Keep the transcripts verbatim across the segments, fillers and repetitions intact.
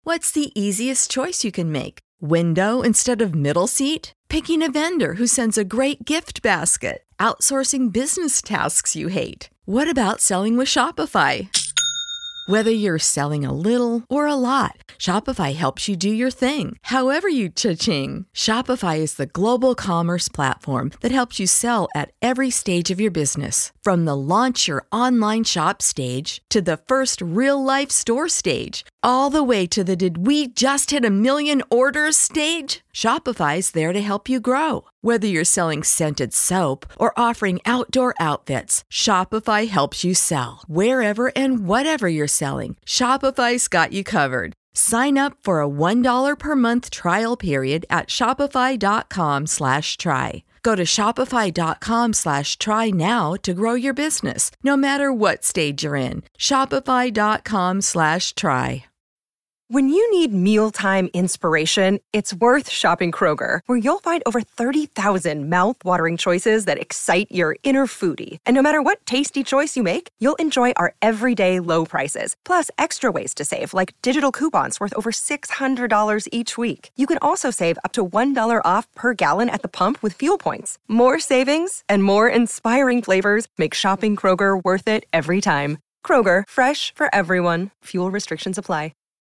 What's the easiest choice you can make? Window instead of middle seat? Picking a vendor who sends a great gift basket? Outsourcing business tasks you hate? What about selling with Shopify? Whether you're selling a little or a lot, Shopify helps you do your thing, however you cha-ching. Shopify is the global commerce platform that helps you sell at every stage of your business. From the launch your online shop stage to the first real-life store stage, all the way to the did we just hit a million orders stage. Shopify's there to help you grow. Whether you're selling scented soap or offering outdoor outfits, Shopify helps you sell. Wherever and whatever you're selling, Shopify's got you covered. Sign up for a one dollar per month trial period at shopify.com slash try. Go to shopify.com slash try now to grow your business, no matter what stage you're in. Shopify.com slash try. When you need mealtime inspiration, it's worth shopping Kroger, where you'll find over thirty thousand mouth-watering choices that excite your inner foodie. And no matter what tasty choice you make, you'll enjoy our everyday low prices, plus extra ways to save, like digital coupons worth over six hundred dollars each week. You can also save up to one dollar off per gallon at the pump with fuel points. More savings and more inspiring flavors make shopping Kroger worth it every time. Kroger, fresh for everyone. Fuel restrictions apply.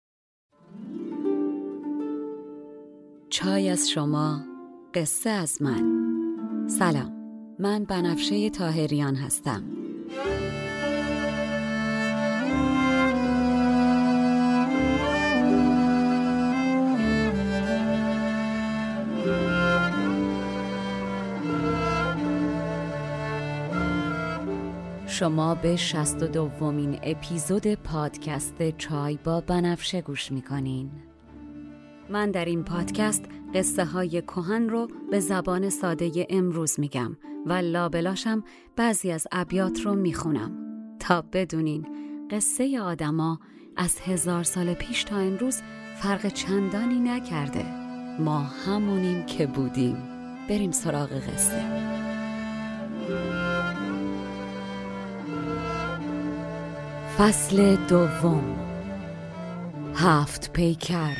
چای از شما، قصه از من. سلام، من بنفشه طاهریان هستم. شما به شصت و دومین اپیزود پادکست چای با بنفشه گوش میکنین. من در این پادکست قصه های کهن رو به زبان ساده امروز میگم و لابلاشم بعضی از ابیات رو میخونم تا بدونین قصه آدما از هزار سال پیش تا امروز فرق چندانی نکرده. ما همونیم که بودیم. بریم سراغ قصه. فصل دوم. هفت پیکر.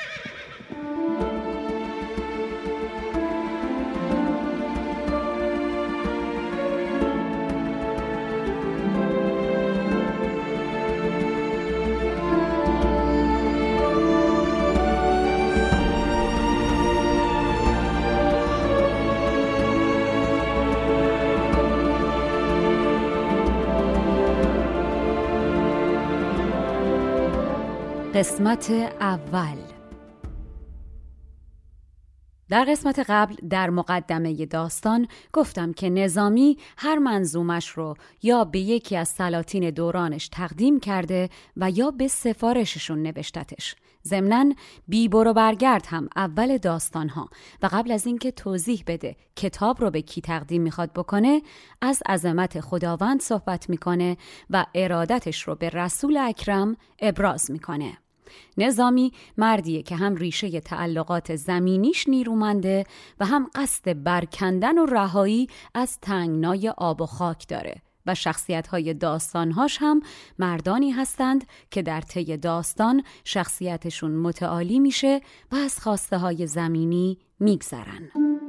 قسمت اول. در قسمت قبل در مقدمه داستان گفتم که نظامی هر منظومش رو یا به یکی از سلاطین دورانش تقدیم کرده و یا به سفارششون نوشتتش. ضمناً بی برو برگرد هم اول داستانها و قبل از اینکه توضیح بده کتاب رو به کی تقدیم میخواد بکنه، از عظمت خداوند صحبت میکنه و ارادتش رو به رسول اکرم ابراز میکنه. نظامی مردیه که هم ریشه تعلقات زمینیش نیرومنده و هم قصد برکندن و رهایی از تنگنای آب و خاک داره و شخصیت‌های داستان‌هاش هم مردانی هستند که در طی داستان شخصیتشون متعالی میشه و از خواسته‌های زمینی میگذرن.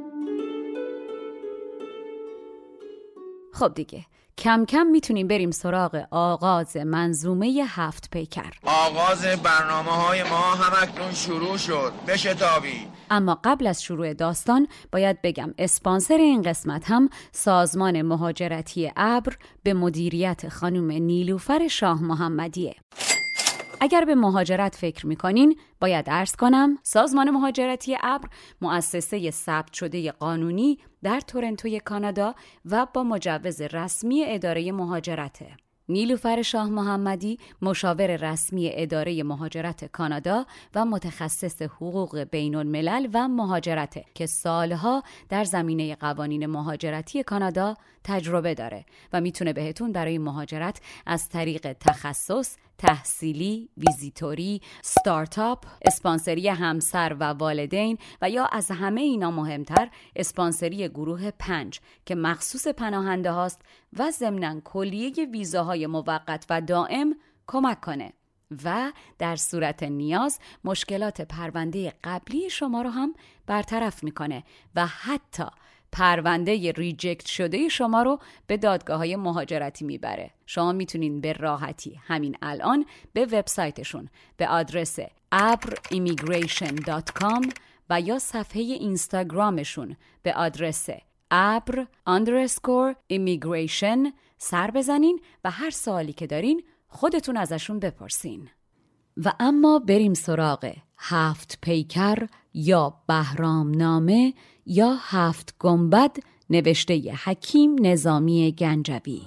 خب دیگه کم کم میتونیم بریم سراغ آغاز منظومه هفت پیکر. آغاز برنامه‌های ما همکنون شروع شد. بشتابید. اما قبل از شروع داستان باید بگم اسپانسر این قسمت هم سازمان مهاجرتی ابر به مدیریت خانم نیلوفر شاه محمدیه. اگر به مهاجرت فکر میکنین باید عرض کنم سازمان مهاجرتی ابر مؤسسه ثبت شده قانونی در تورنتوی کانادا و با مجوز رسمی اداره مهاجرته. نیلوفر شاه محمدی مشاور رسمی اداره مهاجرت کانادا و متخصص حقوق بین الملل و مهاجرته که سالها در زمینه قوانین مهاجرتی کانادا تجربه داره و میتونه بهتون برای مهاجرت از طریق تخصص، تحصیلی، ویزیتوری، ستارتاپ، اسپانسری همسر و والدین و یا از همه اینا مهمتر اسپانسری گروه پنج که مخصوص پناهنده هاست و ضمناً کلیه ویزاهای موقت و دائم کمک کنه. و در صورت نیاز مشکلات پرونده قبلی شما رو هم برطرف میکنه و حتی پرونده ریجکت شده شما رو به دادگاه‌های مهاجرتی میبره. شما میتونین به راحتی همین الان به وبسایتشون به آدرس ابر ایمیگریشن دات کام و یا صفحه اینستاگرامشون به آدرس ابر اندرسکور ایمیگریشن سر بزنین و هر سوالی که دارین خودتون ازشون بپرسین. و اما بریم سراغ هفت پیکر یا بهرام نامه یا هفت گنبد نوشته حکیم نظامی گنجوی.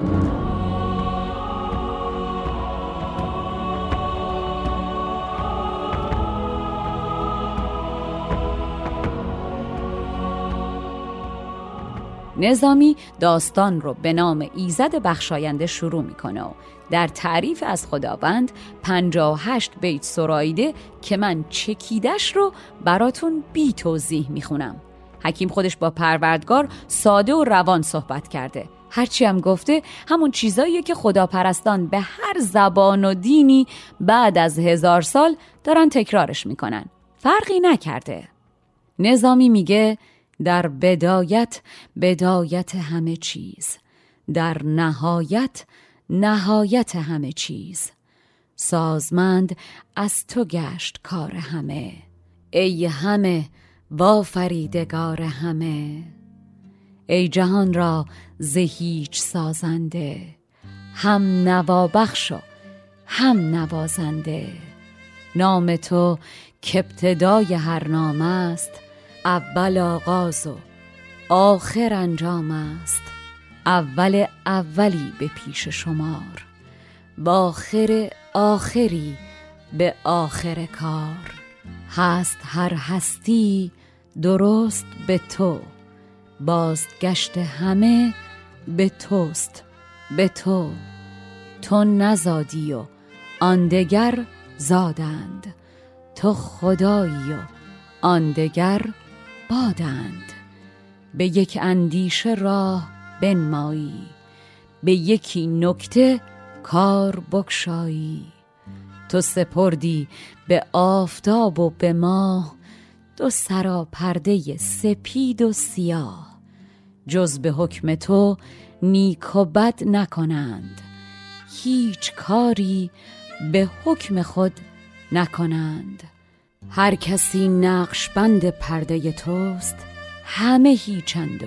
نظامی داستان رو به نام ایزد بخشاینده شروع میکنه و در تعریف از خداوند پنجاه و هشت بیت سراییده که من چکیدش رو براتون بی توضیح میخونم. حکیم خودش با پروردگار ساده و روان صحبت کرده. هرچی هم گفته همون چیزاییه که خداپرستان به هر زبان و دینی بعد از هزار سال دارن تکرارش میکنن. فرقی نکرده. نظامی میگه در بدایت بدایت همه چیز، در نهایت نهایت همه چیز، سازمند از تو گشت کار همه، ای همه وافریدگار همه، ای جهان را ز هیچ سازنده، هم نوابخش و هم نوازنده، نام تو که ابتدای هر نام است، اول آغاز و آخر انجام است، اول اولی به پیش شمار، با آخر آخری به آخر کار، هست هر هستی درست به تو، بازگشت همه به توست به تو، تو نزادی و آن دگر زادند، تو خدایی و آن دگر بادند، به یک اندیشه راه بنمایی، به یکی نکته کار بگشایی، تو سپردی به آفتاب و به ماه، دو سرا پرده سپید و سیاه، جز به حکم تو نیک و بد نکنند، هیچ کاری به حکم خود نکنند، هر کسی نقش بند پرده توست، همه هیچند و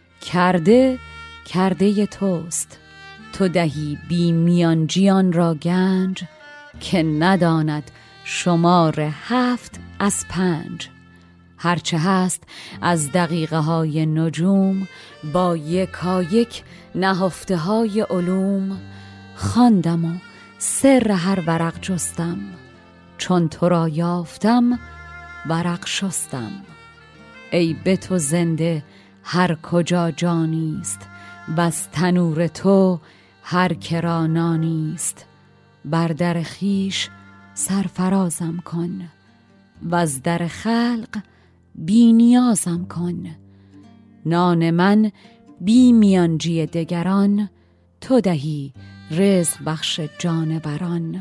کرده کرده توست، تو دهی بی میانجیان را گنج، که نداند شمار هفت از پنج، هرچه هست از دقیقه های نجوم، با یکایک نهفته های علوم، خواندم و سر هر ورق جستم، چون تو را یافتم ورق شستم، ای به تو زنده هر کجا جانیست، بس تنور تو هر کرا نانیست، بر در خویش سرفرازم کن، و از در خلق بی نیازم کن، نان من بی میانجی دگران، تو دهی رزق بخش جانوران،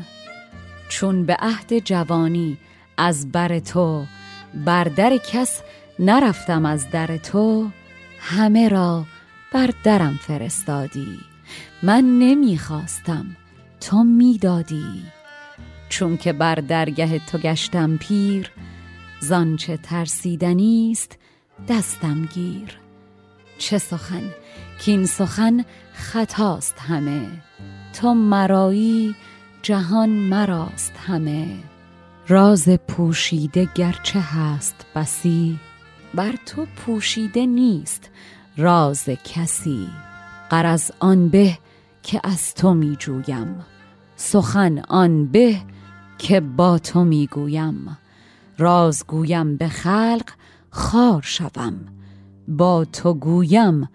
چون به عهد جوانی از بر تو، بر در کس نرفتم از در تو، همه را بر درم فرستادی، من نمیخواستم تو میدادی، چون که بر درگه تو گشتم پیر، زانچه ترسیدنیست دستم گیر، چه سخن کین سخن خطاست همه، تو مرایی جهان مراست همه، راز پوشیده گرچه هست بسی، بر تو پوشیده نیست راز کسی، غرض آن به که از تو می جویم، سخن آن به که با تو می گویم، راز گویم به خلق خوار شوم، با تو گویم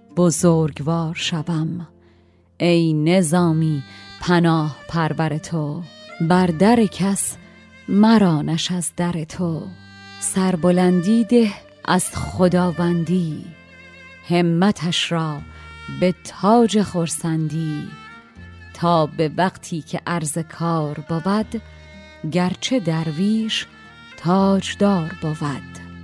بزرگوار شوم، ای نظامی پناه پرور تو، بر در کس مرانش از در تو، سربلندی ده از خداوندی، همتش را به تاج خرسندی، تا به وقتی که عرض کار بود، گرچه درویش تاجدار بود.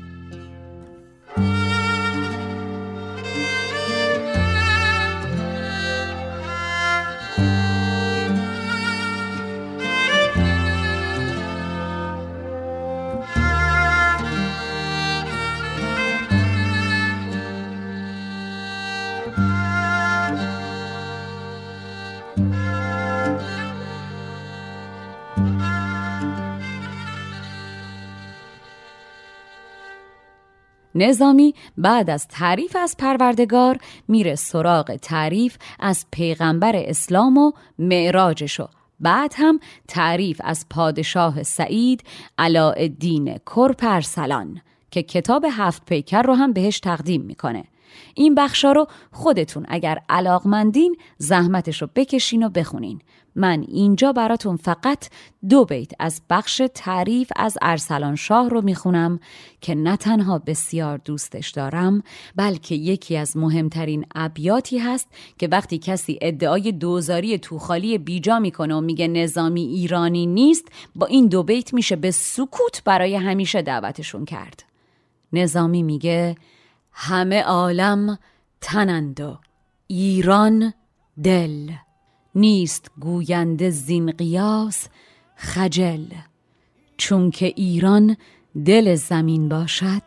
نظامی بعد از تعریف از پروردگار میره سراغ تعریف از پیغمبر اسلام و معراجشو، بعد هم تعریف از پادشاه سعید علاءالدین کرپ ارسلان که کتاب هفت پیکر رو هم بهش تقدیم میکنه. این بخشا رو خودتون اگر علاقمندین زحمتش رو بکشین و بخونین. من اینجا براتون فقط دو بیت از بخش تعریف از ارسلان شاه رو میخونم که نه تنها بسیار دوستش دارم، بلکه یکی از مهمترین ابیاتی هست که وقتی کسی ادعای دوزاری توخالی بیجا میکنه و میگه نظامی ایرانی نیست، با این دو بیت میشه به سکوت برای همیشه دعوتشون کرد. نظامی میگه همه عالم تنند و ایران دل، نیست گوینده زین قیاس خجل. چون که ایران دل زمین باشد،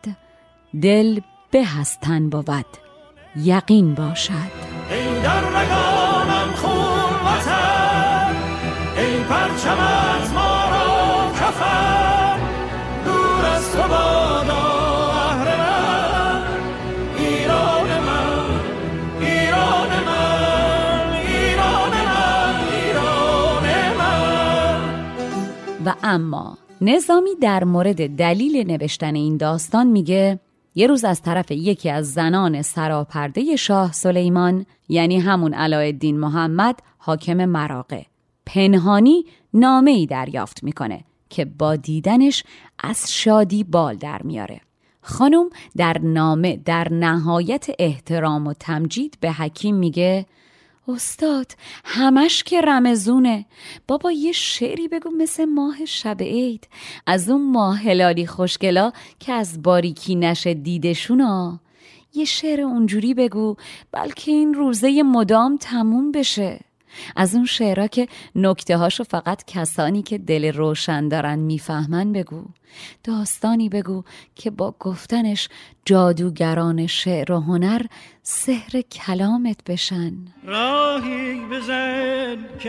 دل به از تن بود یقین باشد. ای در رگانم خون وطن، ای پرچم از ما را کفن، دور از تو بادا اهل من، ایران من، ایران من، ایران من، ایران من. و اما نظامی در مورد دلیل نوشتن این داستان میگه یه روز از طرف یکی از زنان سراپرده شاه سلیمان، یعنی همون علاءالدین محمد حاکم مراغه، پنهانی نامه‌ای دریافت میکنه که با دیدنش از شادی بال در میاره. خانم در نامه در نهایت احترام و تمجید به حکیم میگه استاد همش که رمزونه، بابا یه شعری بگو مثل ماه شب عید، از اون ماه هلالی خوشگلا که از باریکی نشه دیدشونا. یه شعر اونجوری بگو بلکه این روزه مدام تموم بشه. از اون شعرها که نکته هاشو فقط کسانی که دل روشن دارن میفهمن بگو. داستانی بگو که با گفتنش جادوگران شعر و هنر سحر کلامت بشن. راهی بزن که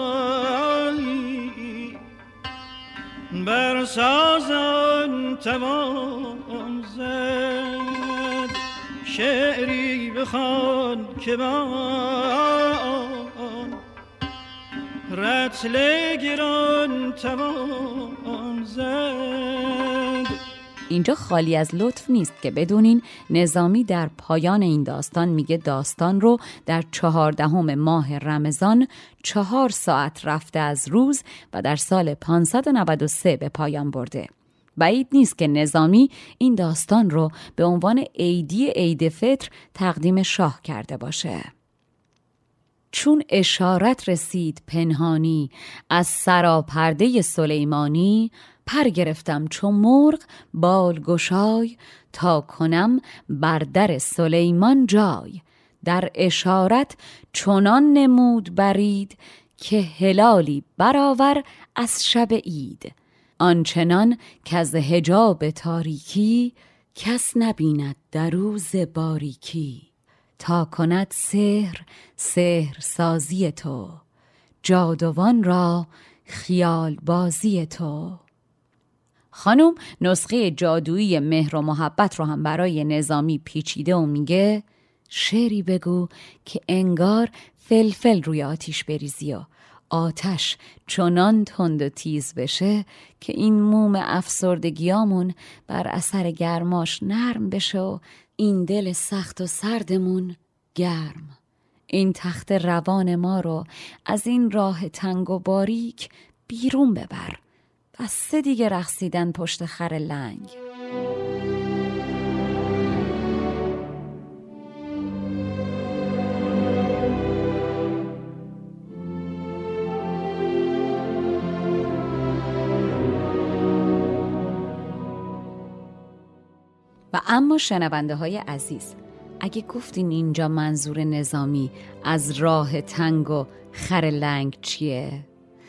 آیی بر سازان توان زد، شعری بخوان که با رتل گران توان زد. اینجا خالی از لطف نیست که بدونین نظامی در پایان این داستان میگه داستان رو در چهاردهم ماه رمضان چهار ساعت رفته از روز و در سال پانصد و نود و سه به پایان برده. بعید نیست که نظامی این داستان رو به عنوان عیدی عید فطر تقدیم شاه کرده باشه. چون اشارت رسید پنهانی از سراپرده سلیمانی، پر گرفتم چون مرغ بال گشای، تا کنم بر در سلیمان جای. در اشارت چنان نمود برید، که هلالی برآور از شب عید. آنچنان که از حجاب تاریکی، کس نبیند در روز باریکی. تا کند سحر سحر سازی تو، جادوان را خیال بازی تو. خانم نسخه جادویی مهر و محبت رو هم برای نظامی پیچیده و میگه شعری بگو که انگار فلفل روی آتیش بریزی و آتش چنان تند و تیز بشه که این موم افسردگیامون بر اثر گرماش نرم بشه و این دل سخت و سردمون گرم. این تخت روان ما رو از این راه تنگ و باریک بیرون ببر. بسه دیگه رقصیدن پشت خر لنگ. و اما شنونده های عزیز، اگه گفتین اینجا منظور نظامی از راه تنگ و خر لنگ چیه؟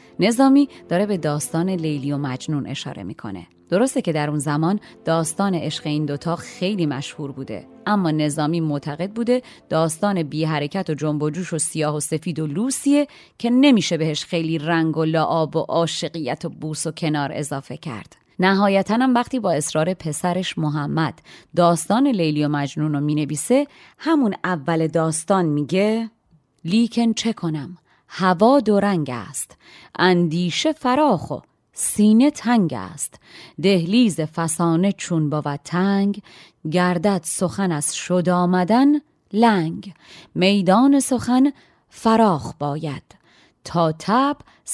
نظامی داره به داستان لیلی و مجنون اشاره میکنه. درسته که در اون زمان داستان عشق این دوتا خیلی مشهور بوده، اما نظامی معتقد بوده داستان بی حرکت و جنب و جوش و سیاه و سفید و لوسیه که نمیشه بهش خیلی رنگ و لعاب و عاشقیت و بوس و کنار اضافه کرد. نهایتاً هم وقتی با اصرار پسرش محمد داستان لیلی و مجنون رو مینویسه، همون اول داستان میگه لیکن چه کنم هوا دو رنگ است، اندیشه فراخ و سینه تنگ است، دهلیز فسانه چون بود تنگ، گردد سخن از شد آمدن لنگ، میدان سخن فراخ باید، تا تب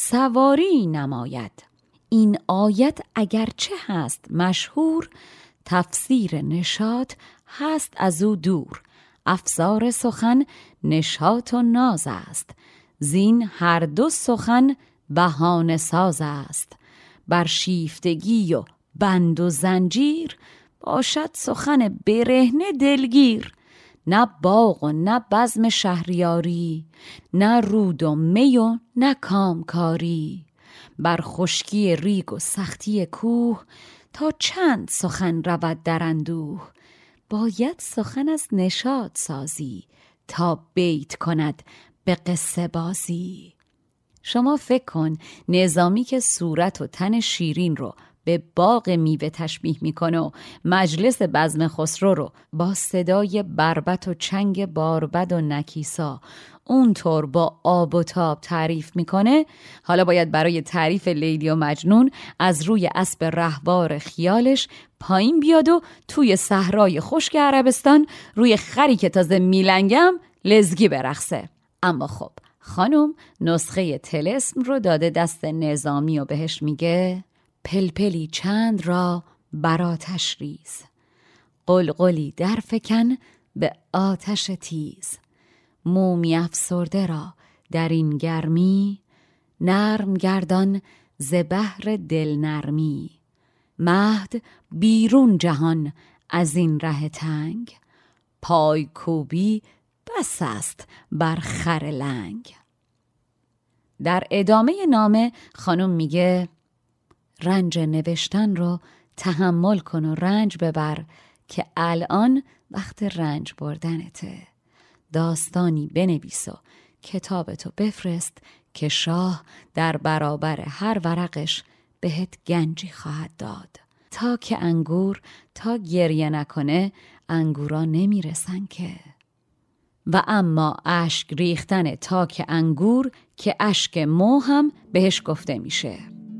سواری نماید. این آیت اگرچه هست مشهور، تفسیر نشاط هست از او دور. افزار سخن نشاط و ناز است، زین هر دو سخن بهانه ساز است. بر شیفتگی و بند و زنجیر، باشد سخن برهنه دلگیر. نه باغ و نه بزم شهریاری، نه رود و می و نه کامکاری. بر خشکی ریگ و سختی کوه، تا چند سخن رود در اندوه. باید سخن از نشاط سازی، تا بیت کند به قصه بازی. شما فکر کن نظامی که صورت و تن شیرین رو به باغ میوه تشبیه میکنه و مجلس بزم خسرو رو با صدای بربط و چنگ باربد و نکیسا اونطور با آب و تاب تعریف میکنه، حالا باید برای تعریف لیلی و مجنون از روی اسب رهوار خیالش پایین بیاد و توی صحرای خشک عربستان روی خری که تازه میلنگم لزگی برقصه. اما خب خانم نسخه طلسم رو داده دست نظامی و بهش میگه پلپلی چند را بر آتش ریز، قلقلی در فکن به آتش تیز. مومی افسرده را در این گرمی، نرم گردان ز بحر دل نرمی. مهد بیرون جهان از این ره تنگ، پای کوبی بس است بر خر لنگ. در ادامه نامه خانم میگه رنج نوشتن رو تحمل کن و رنج ببر، که الان وقت رنج بردنته. داستانی بنویس و کتابتو بفرست، که شاه در برابر هر ورقش بهت گنجی خواهد داد. تا که انگور تا گریه نکنه انگورا نمیرسن که. و اما اشک ریختن تاک انگور که اشک مو هم بهش گفته میشه.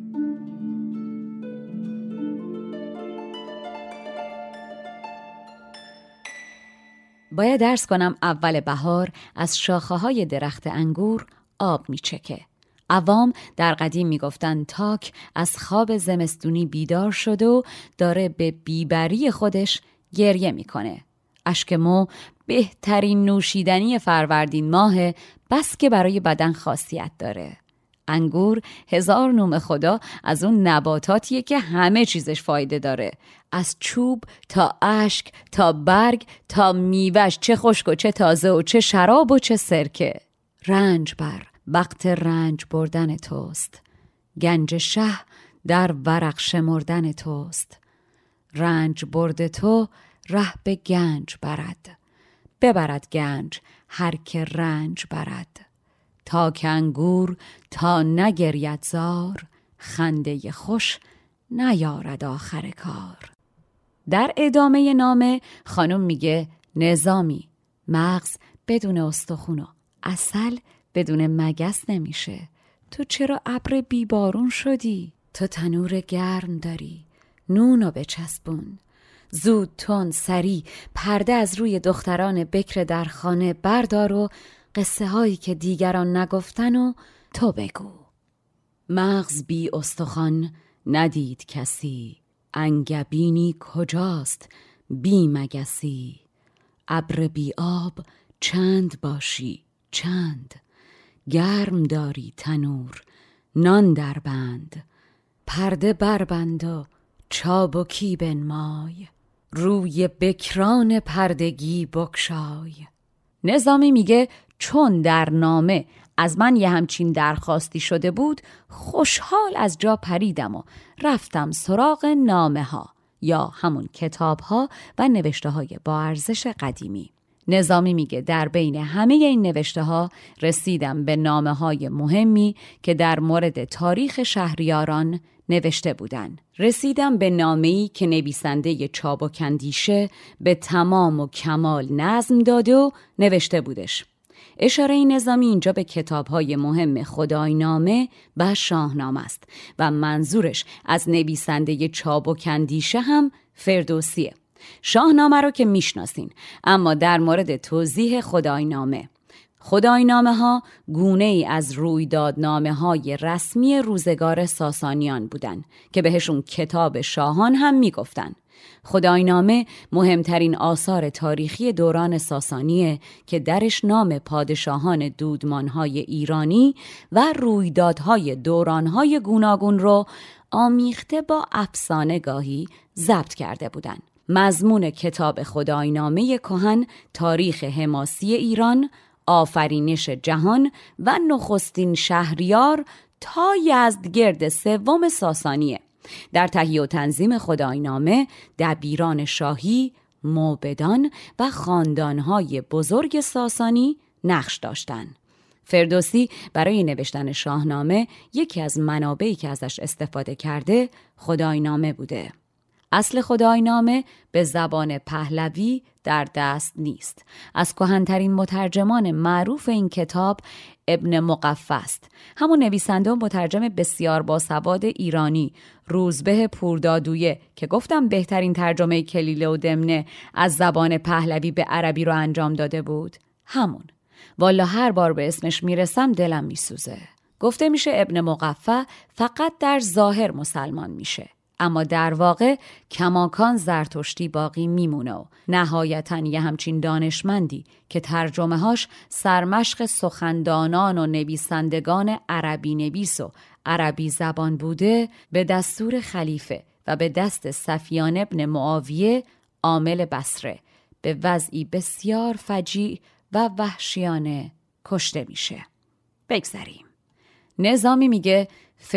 باید درس کنم اول بهار از شاخه های درخت انگور آب میچکه. عوام در قدیم میگفتن تاک از خواب زمستونی بیدار شده و داره به بیبری خودش گریه میکنه. اشک مو بهترین نوشیدنی فروردین ماه، بس که برای بدن خاصیت داره. انگور هزار نوم خدا از اون نباتاتیه که همه چیزش فایده داره، از چوب تا اشک تا برگ تا میوهش، چه خشک و چه تازه و چه شراب و چه سرکه. رنج بر وقت رنج بردن توست، گنج شه در ورق شمردن توست. رنج برد تو ره به گنج برد، ببرد گنج هر که رنج برد. تا که انگور تا نگرید زار، خنده خوش نیارد آخر کار. در ادامه نامه خانم میگه نظامی، مغز بدون استخون و عسل بدون مگس نمیشه. تو چرا ابر بیبارون شدی؟ تو تنور گرم داری، نونو بچسبون. زود تون سری پرده از روی دختران بکر در خانه بردار و قصه هایی که دیگران نگفتن و تو بگو. مغز بی استخوان ندید کسی، انگبینی کجاست بی مگسی. ابر بی آب چند باشی چند، گرم داری تنور نان در بند. پرده بربند و چابکی بنمای، روی بکران پردگی بگشای. نظامی میگه چون در نامه از من یه همچین درخواستی شده بود، خوشحال از جا پریدم و رفتم سراغ نامه ها یا همون کتاب ها و نوشته های با ارزش قدیمی. نظامی میگه در بین همه این نوشته ها رسیدم به نامه های مهمی که در مورد تاریخ شهریاران نوشته بودن. رسیدم به نامه‌ای که نویسنده چابکاندیشه به تمام و کمال نظم داده و نوشته بودش. اشاره نظامی اینجا به کتاب‌های مهم خداینامه و شاهنامه است و منظورش از نویسنده چابکاندیشه هم فردوسیه. شاهنامه رو که میشناسین، اما در مورد توضیح خداینامه خداینامه ها گونه ای از رویدادنامه های رسمی روزگار ساسانیان بودن که بهشون کتاب شاهان هم میگفتن. خداینامه مهمترین آثار تاریخی دوران ساسانیه که درش نام پادشاهان دودمانهای ایرانی و رویدادهای دورانهای گوناگون رو آمیخته با افسانه گاهی ضبط کرده بودن. مضمون کتاب خداینامه کهن تاریخ حماسی ایران، آفرینش جهان و نخستین شهریار تا یزدگرد سوم ساسانیه. در تهیه و تنظیم خداینامه دبیران شاهی، موبدان و خاندانهای بزرگ ساسانی نقش داشتند. فردوسی برای نوشتن شاهنامه یکی از منابعی که ازش استفاده کرده خداینامه بوده. اصل خداینامه به زبان پهلوی در دست نیست. از کهن‌ترین مترجمان معروف این کتاب ابن مقفی است. همون نویسنده و مترجم بسیار باسواد ایرانی روزبه پوردادویه که گفتم بهترین ترجمه کلیله و دمنه از زبان پهلوی به عربی رو انجام داده بود. همون. والا هر بار به اسمش میرسم دلم میسوزه. گفته میشه ابن مقفی فقط در ظاهر مسلمان میشه، اما در واقع کماکان زرتشتی باقی میمونه و نهایتاً یه همچین دانشمندی که ترجمه هاش سرمشق سخندانان و نویسندگان عربی نویس و عربی زبان بوده، به دستور خلیفه و به دست سفیان ابن معاویه عامل بصره به وضعی بسیار فجیع و وحشیانه کشته میشه. بگذریم. نظامی میگه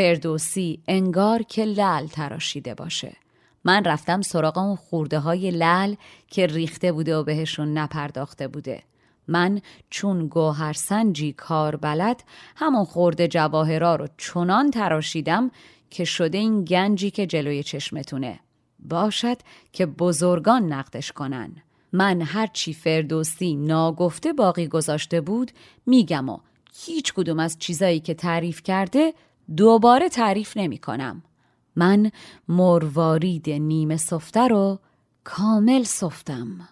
فردوسی انگار که لعل تراشیده باشه. من رفتم سراغ اون خورده های لعل که ریخته بوده و بهشون نپرداخته بوده. من چون گوهرسنجی کار بلد همون خورده جواهرا رو چنان تراشیدم که شده این گنجی که جلوی چشمتونه. باشد که بزرگان نقدش کنن. من هرچی فردوسی ناگفته باقی گذاشته بود میگم و هیچ کدوم از چیزایی که تعریف کرده دوباره تعریف نمی کنم. من مروارید نیمه سفته رو کامل سفتم.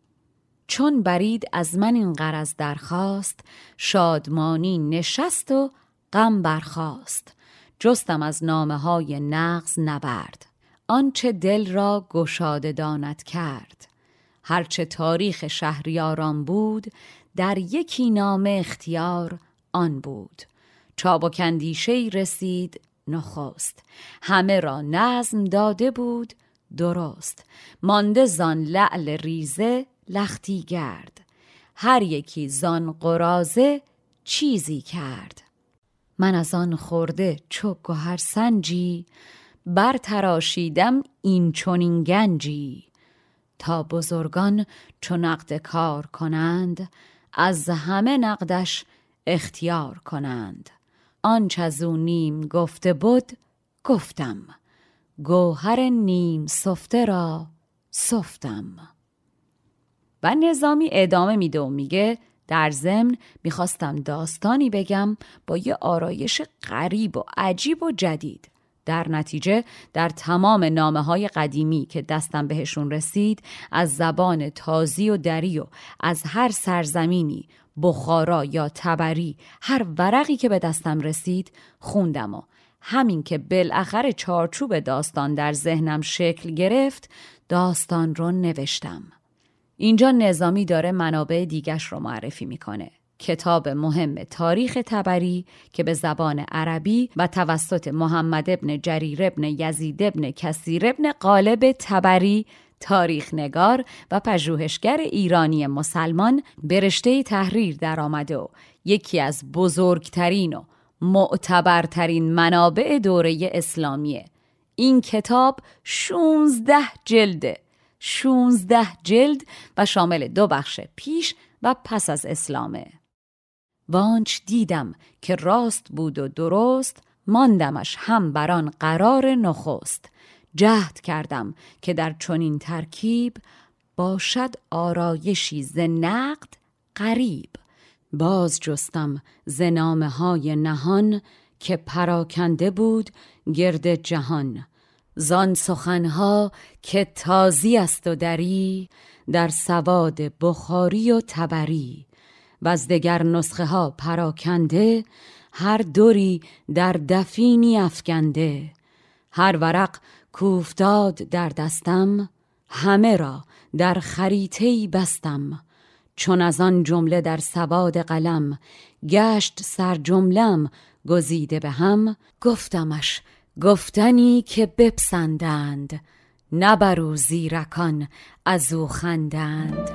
چون برید از من این غرض درخواست، شادمانی نشست و غم برخاست. جستم از نامه های نغز نبرد، آنچه دل را گشاده داند کرد. هرچه تاریخ شهریاران بود، در یکی نامه اختیار آن بود. چابکاندیشه‌ای رسید نخست، همه را نظم داده بود درست. مانده زان لعل ریزه لختی گرد، هر یکی زان قرازه چیزی کرد. من از آن خورده چو گوهر سنجی، بر تراشیدم این چنین گنجی. تا بزرگان چو نقد کار کنند، از همه نقدش اختیار کنند. آنچ از او نیم گفته بود گفتم، گوهر نیم سفته را سفتم. و نظامی ادامه میده و میگه در ضمن میخواستم داستانی بگم با یه آرایش غریب و عجیب و جدید. در نتیجه در تمام نامه‌های قدیمی که دستم بهشون رسید، از زبان تازی و دری و از هر سرزمینی، بخارا یا تبری، هر ورقی که به دستم رسید خوندم و همین که بالاخره چارچوب داستان در ذهنم شکل گرفت، داستان رو نوشتم. اینجا نظامی داره منابع دیگش رو معرفی میکنه. کتاب مهم تاریخ تبری که به زبان عربی و توسط محمد ابن جریر ابن یزید ابن کثیر ابن غالب تبری تاریخ نگار و پژوهشگر ایرانی مسلمان به رشته تحریر درآمده و یکی از بزرگترین و معتبرترین منابع دوره اسلامیه. این کتاب شونزده جلده شونزده جلد و شامل دو بخش پیش و پس از اسلامه. وانچ دیدم که راست بود و درست، ماندمش هم بران قرار نخست. جهد کردم که در چنین ترکیب، باشد آرایشی ز نقد غریب. باز جستم ز نامه های نهان، که پراکنده بود گرد جهان. زان سخنها که تازی است و دری، در سواد بخاری و طبری. و از دگر نسخه ها پراکنده، هر دوری در دفینی افکنده. هر ورق کوفتاد در دستم، همه را در خریطه‌ای بستم. چون از آن جمله در سواد قلم، گشت سر جملم گزیده به هم. گفتمش گفتنی که بپسندند، نبرو زیرکان از او خندند.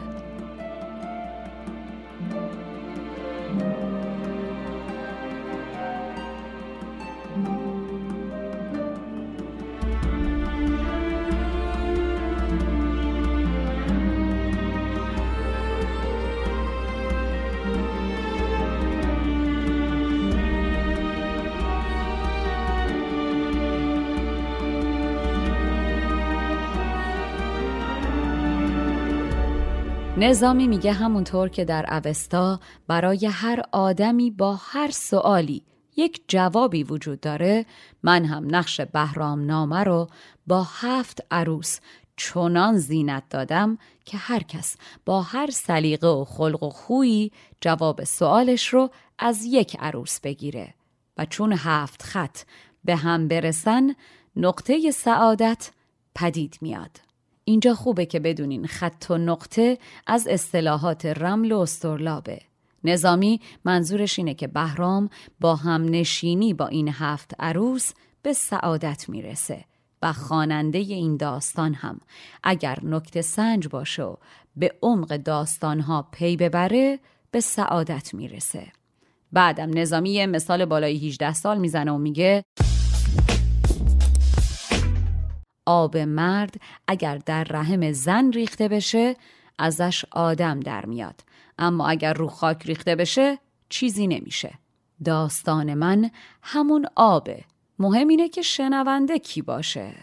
نظامی میگه همونطور که در اوستا برای هر آدمی با هر سوالی یک جوابی وجود داره، من هم نقش بهرام نامه رو با هفت عروس چنان زینت دادم که هر کس با هر سلیقه و خلق و خویی جواب سوالش رو از یک عروس بگیره و چون هفت خط به هم برسن، نقطه سعادت پدید میاد. اینجا خوبه که بدونین خط و نقطه از اصطلاحات رمل و استرلابه. نظامی منظورش اینه که بهرام با هم نشینی با این هفت عروس به سعادت میرسه و خواننده این داستان هم اگر نکته سنج باشه و به عمق داستانها پی ببره به سعادت میرسه. بعدم نظامی یه مثال بالای هجده سال میزنه و میگه آب مرد اگر در رحم زن ریخته بشه ازش آدم در میاد، اما اگر رو خاک ریخته بشه چیزی نمیشه. داستان من همون آبه، مهم اینه که شنونده کی باشه.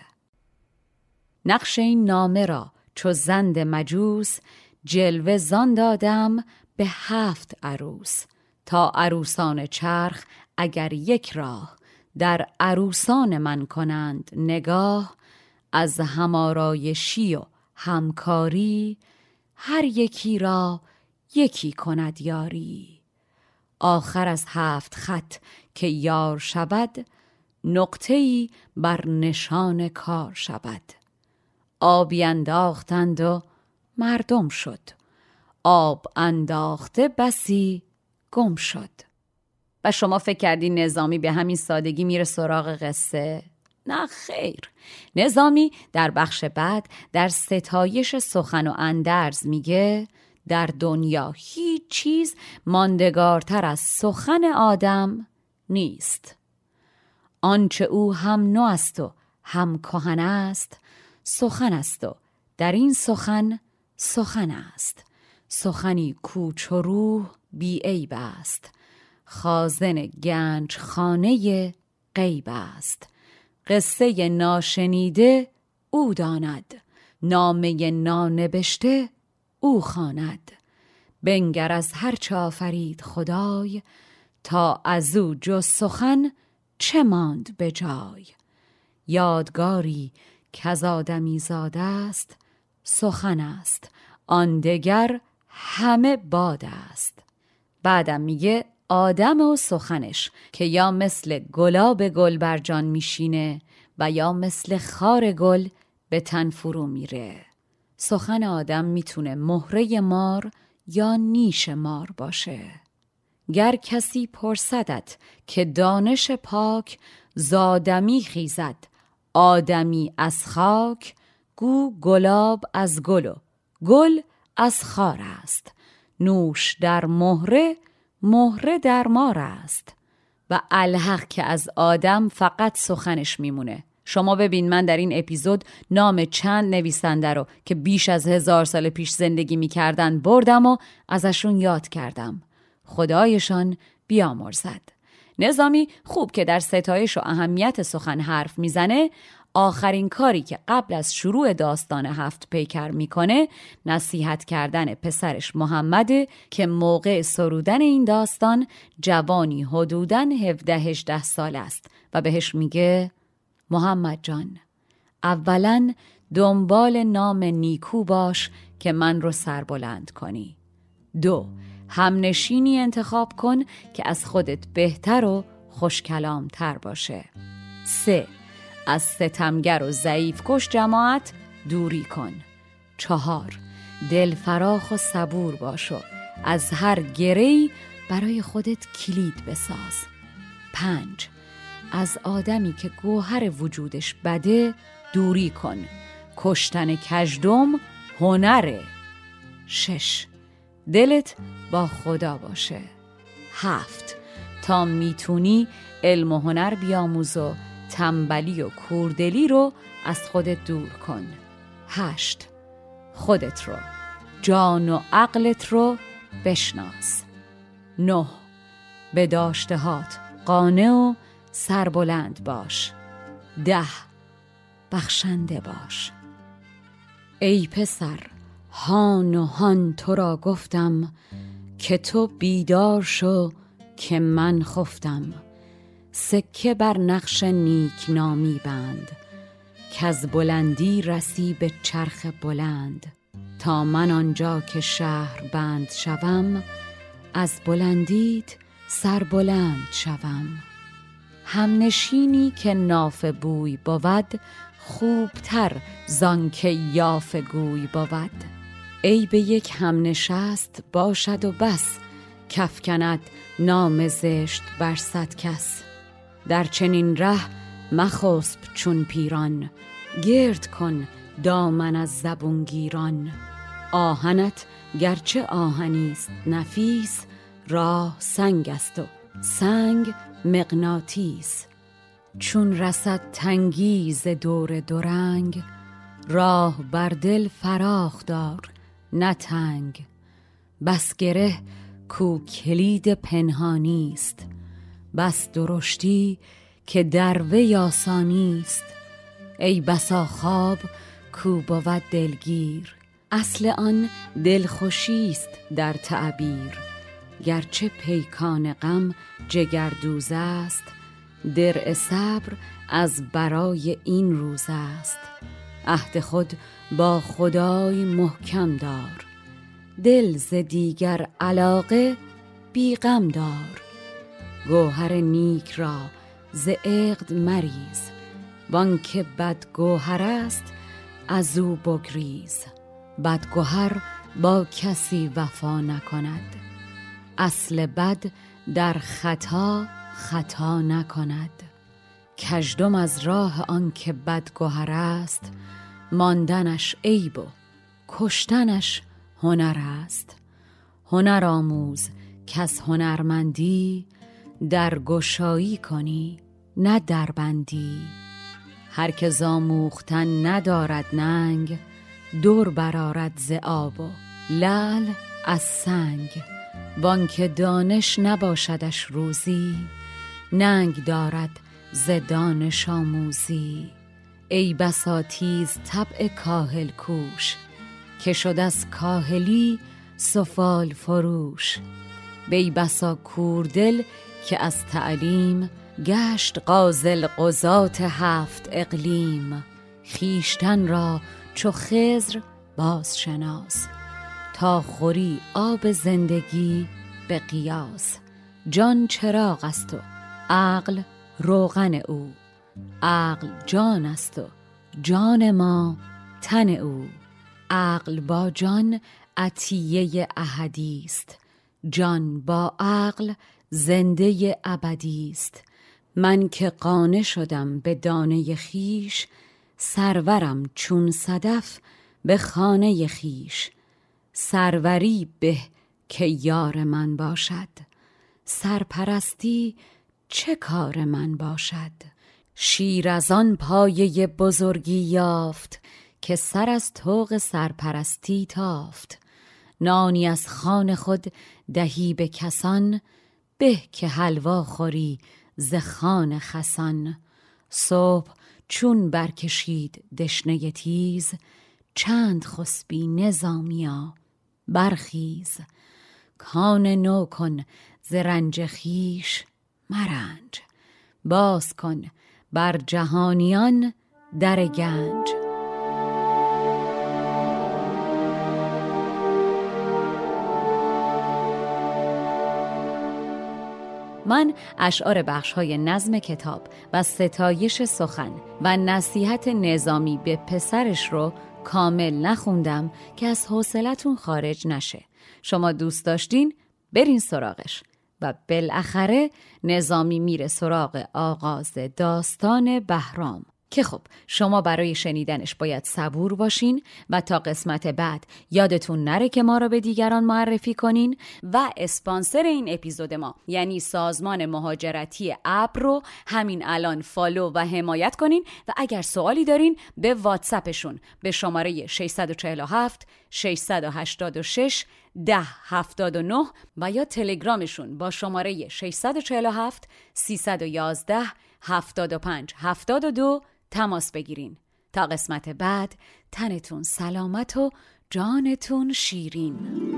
نقش این نامه را چو زند مجوس، جلوه زان دادم به هفت عروس. تا عروسان چرخ اگر یک راه، در عروسان من کنند نگاه. از همارایشی و همکاری، هر یکی را یکی کند یاری. آخر از هفت خط که یار شود، نقطه‌ای بر نشان کار شود. آبی انداختند و مردم شد، آب انداخته بسی گم شد. و شما فکر کردین نظامی به همین سادگی میره سراغ قصه؟ نه خیر. نظامی در بخش بعد در ستایش سخن و اندرز میگه در دنیا هیچ چیز ماندگارتر از سخن آدم نیست. آنچه او هم نو است و هم کهن است، سخن است و در این سخن سخن است. سخنی کوچ و روح بی عیب است، خازن گنج خانه غیب است. قصه ناشنیده او داند، نامه نانبشته او خواند. بنگر از هر چه آفرید خدای، تا از او جز سخن چه ماند به جای. یادگاری کز آدمی زاده است، سخن است آن دگر همه باد است. بعدم میگه آدم و سخنش که یا مثل گلاب گل بر جان میشینه و یا مثل خار گل به تن فرو میره. سخن آدم میتونه مهره مار یا نیش مار باشه. گر کسی پرسدت که دانش پاک، زادمی خیزد آدمی از خاک. گو گلاب از گل و گل از خار است. نوش در مهره، مهره در مار است. و الحق که از آدم فقط سخنش میمونه. شما ببین من در این اپیزود نام چند نویسنده رو که بیش از هزار سال پیش زندگی میکردن بردم و ازشون یاد کردم. خدایشان بیامرزد. نظامی خوب که در ستایش و اهمیت سخن حرف میزنه، آخرین کاری که قبل از شروع داستان هفت پیکر میکنه نصیحت کردن پسرش محمده که موقع سرودن این داستان جوانی حدوداً هفده هجده سال است و بهش میگه محمد جان، اولاً دنبال نام نیکو باش که من رو سربلند کنی. دو، همنشینی انتخاب کن که از خودت بهتر و خوشکلام تر باشه. سه، از ستمگر و ضعیف کش جماعت دوری کن. چهار، دل فراخ و صبور باش و از هر گره‌ای برای خودت کلید بساز. پنج، از آدمی که گوهر وجودش بده دوری کن. کشتن کژدم هنره. شش، دلت با خدا باشه. هفت، تا میتونی علم و هنر بیاموز و تنبلی و کوردلی رو از خودت دور کن. هشت، خودت رو، جان و عقلت رو بشناس. نه، به داشتهات قانع و سربلند باش. ده، بخشنده باش. ای پسر، هان و هان تو را گفتم که تو بیدار شو که من خفتم. سکه بر نقش نیک نامی بند که از بلندی رسی به چرخ بلند. تا من آنجا که شهر بند شوم، از بلندیت سر بلند شوم. همنشینی که نافه بوی بود، خوبتر زان که یافه گوی بود. ای به یک همنشست باشد و بس، کفکند نام زشت بر صد کس. در چنین ره مخسب چون پیران، گرد کن دامن از زبونگیران. آهنت گرچه آهنیست نفیس، راه سنگ است و سنگ مغناطیس. چون رسد تنگی ز دور دورنگ، راه بر دل فراخ دار نه تنگ. بس گره کو کلید پنهانیست، بس درشتی که در وی آسانیست. ای بسا خواب کو بود دلگیر، اصل آن دلخوشیست در تعبیر. گرچه پیکان غم جگردوز است، درع صبر از برای این روز است. عهد خود با خدای محکم دار، دل ز دیگر علاقه بی غم دار. گوهر نیک را ز عقد مریز، وانکه بد گوهر است از او بگریز. بد گوهر با کسی وفا نکند، اصل بد در خطا خطا نکند. کژدم از راه آن که بد گوهر است، ماندنش عیب و کشتنش هنر است. هنر آموز که از هنرمندی، در گشایی کنی نه در بندی. هر که ز آموختن ندارد ننگ، دور برآرد ز آب و لعل از سنگ. وانکه دانش نباشدش روزی، ننگ دارد ز دانش آموزی. ای بسا تیز طبع کاهل کوش، که شد از کاهلی سفال فروش. ای بسا کوردل که از تعلیم، گشت قاضی القضات هفت اقلیم. خویشتن را چو خضر باز شناس، تا خوری آب زندگی به قیاس. جان چراغ است و عقل روغن او، عقل جان است و جان ما تن او. عقل با جان عطیه احدی است، جان با عقل زنده ابدی است. من که قانع شدم به دانه خویش، سرورم چون صدف به خانه خیش. سروری به که یار من باشد، سرپرستی چه کار من باشد. شیر از آن پایه بزرگی یافت، که سر از طوق سرپرستی تافت. نانی از خوان خود دهی به کسان، به که حلوا خوری ز خوان خسان. صبح چون برکشید دشنه تیز، چند خسبی نظامیا برخیز. کان نو کن ز رنج خویش مرنج، باز کن بر جهانیان در گنج. من اشعار بخش‌های نظم کتاب و ستایش سخن و نصیحت نظامی به پسرش رو کامل نخوندم که از حوصلتون خارج نشه. شما دوست داشتین برین سراغش. و بالاخره نظامی میره سراغ آغاز داستان بهرام که خب شما برای شنیدنش باید صبور باشین و تا قسمت بعد یادتون نره که ما را به دیگران معرفی کنین و اسپانسر این اپیزود ما یعنی سازمان مهاجرتی ابر رو همین الان فالو و حمایت کنین و اگر سوالی دارین به واتساپشون به شماره شش چهار هفت شش هشت شش ده هفتاد و نه و یا تلگرامشون با شماره شش چهار هفت سیصد و یازده هفتاد و پنج هفتاد و دو تماس بگیرین. تا قسمت بعد تنتون سلامت و جانتون شیرین.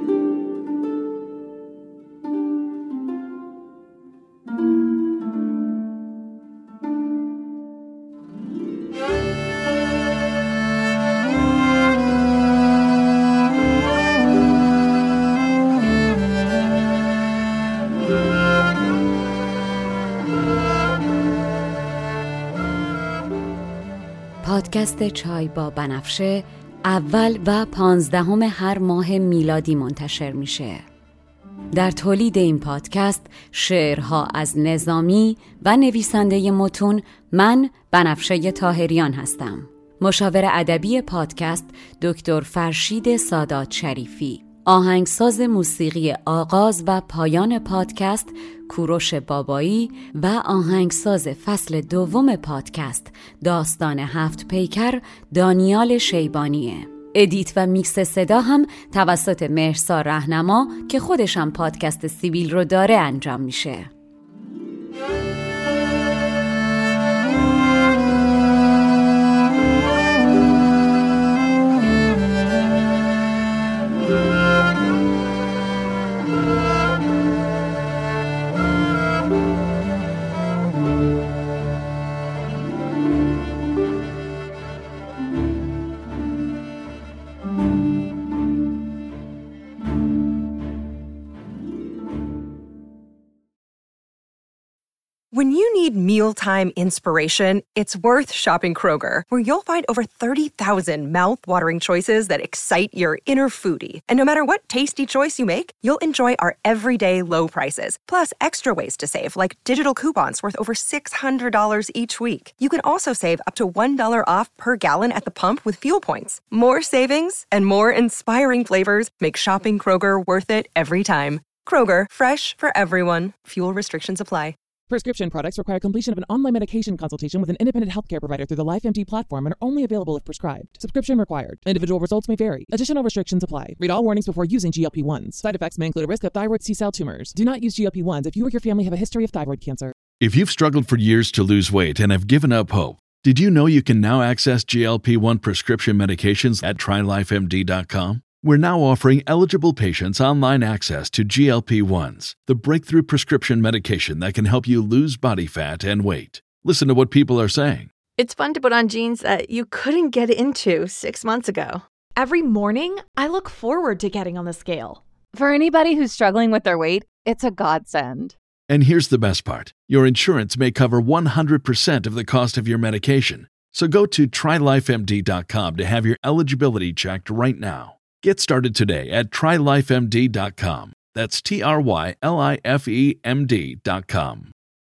پادکست چای با بنفشه اول و پانزدهم هر ماه میلادی منتشر میشه. در تولید این پادکست شعرها از نظامی و نویسنده متون من بنفشه طاهریان هستم. مشاور ادبی پادکست دکتر فرشید سادات شریفی. آهنگساز موسیقی آغاز و پایان پادکست کوروش بابایی و آهنگساز فصل دوم پادکست داستان هفت پیکر دانیال شیبانیه. ادیت و میکس صدا هم توسط مهرسا رهنما که خودشم پادکست سیبیل رو داره انجام میشه. When you need mealtime inspiration, it's worth shopping Kroger, where you'll find over thirty thousand mouth-watering choices that excite your inner foodie. And no matter what tasty choice you make, you'll enjoy our everyday low prices, plus extra ways to save, like digital coupons worth over six hundred dollars each week. You can also save up to one dollar off per gallon at the pump with fuel points. More savings and more inspiring flavors make shopping Kroger worth it every time. Kroger, fresh for everyone. Fuel restrictions apply. Prescription products require completion of an online medication consultation with an independent healthcare provider through the LifeMD platform and are only available if prescribed. Subscription required. Individual results may vary. Additional restrictions apply. Read all warnings before using G L P ones. Side effects may include a risk of thyroid C-cell tumors. Do not use G L P ones if you or your family have a history of thyroid cancer. If you've struggled for years to lose weight and have given up hope, did you know you can now access G L P one prescription medications at try life M D dot com? We're now offering eligible patients online access to G L P ones, the breakthrough prescription medication that can help you lose body fat and weight. Listen to what people are saying. It's fun to put on jeans that you couldn't get into six months ago. Every morning, I look forward to getting on the scale. For anybody who's struggling with their weight, it's a godsend. And here's the best part. Your insurance may cover one hundred percent of the cost of your medication. So go to try life M D dot com to have your eligibility checked right now. Get started today at try life M D dot com. That's T R Y L I F E M D dot com.